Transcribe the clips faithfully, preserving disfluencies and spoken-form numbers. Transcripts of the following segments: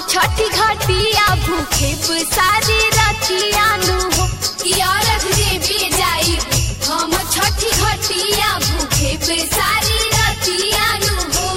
छठी घाटिया भूखे सारी रतिया नु हो किया रख देवी जाई हम छठी घाटिया भूखे सारी रतिया नु हो।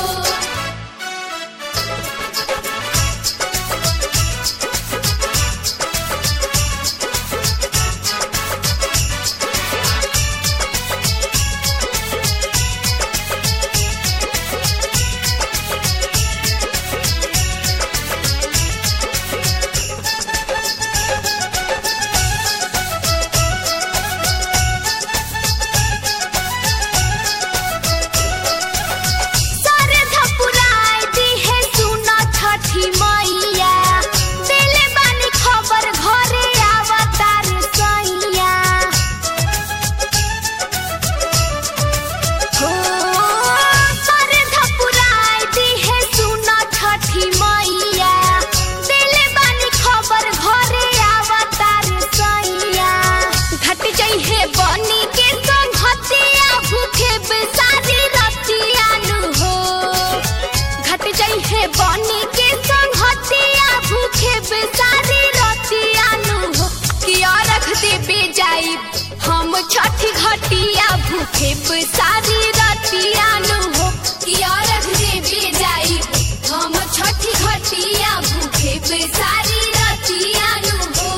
बनी के संगतिया भूखे बेसारी रतिया नु हो किया रख देबे जाई हम छठी घाटिया भूखे बेसारी रतिया नु हो किया रख देबे जाई हम छठी घाटिया भूखे बेसारी रतिया नु हो।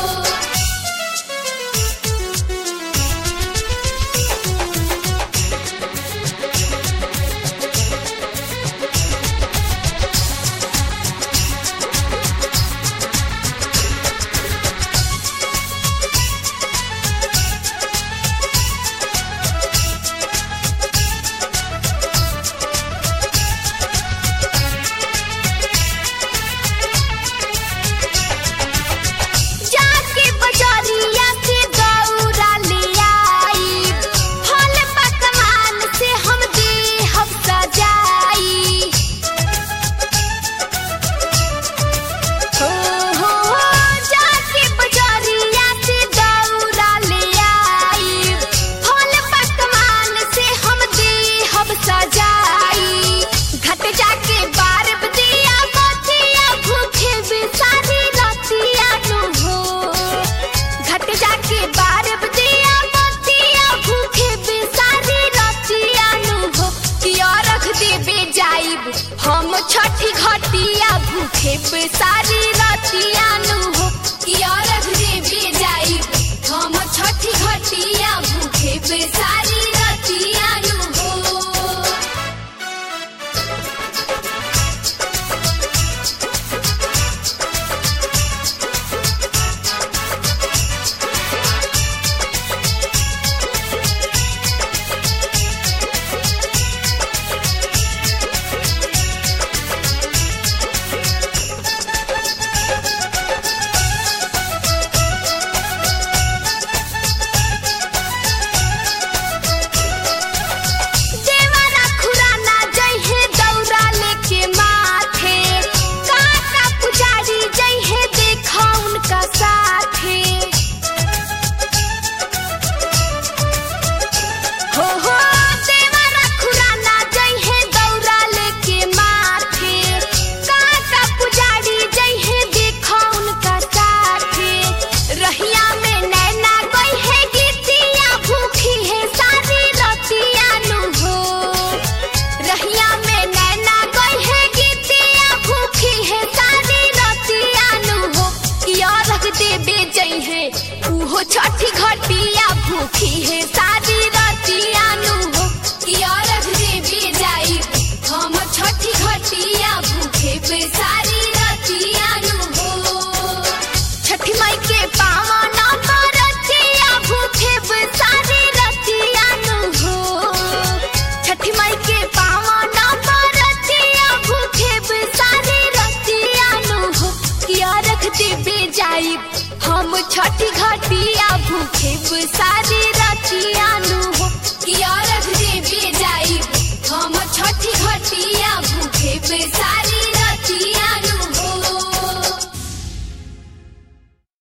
हम छठी घाटिया भूखे सारी रतिया नु हो किया रख देबे जाई हम छठी घाटिया भूखे सारी रतिया नु हो। उहो छठी घाटिया भूखी है सारी रतिया नु हो किया रख देबे जाई हम छठी घाटिया भूखे सारी रतिया नु हो। छठी माई के पावन बरतिया भूखे सारी रतिया नु हो छठी माई के पावन बरतिया भूखे सारी रतिया नु हो किया रख देबे जाई हम छठी घाटिया भूखे सारी रतिया नु हो किया रख देबे